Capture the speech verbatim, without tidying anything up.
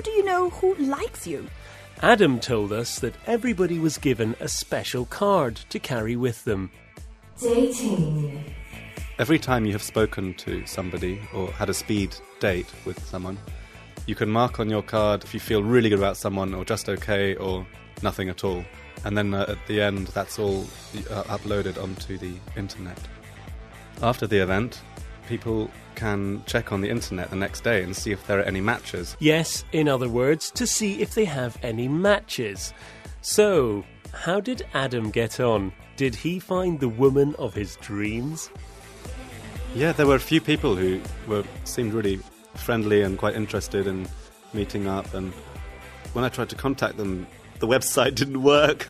do you know who likes you? Adam told us that everybody was given a special card to carry with them. Dating. Every time you have spoken to somebody or had a speed date with someone, you can mark on your card if you feel really good about someone or just okay or nothing at all. And then uh, at the end, that's all uh, uploaded onto the internet. After the event, people can check on the internet the next day and see if there are any matches. Yes, in other words, to see if they have any matches. So, how did Adam get on? Did he find the woman of his dreams? Yeah, there were a few people who were seemed really friendly and quite interested in meeting up, and when I tried to contact them, the website didn't work.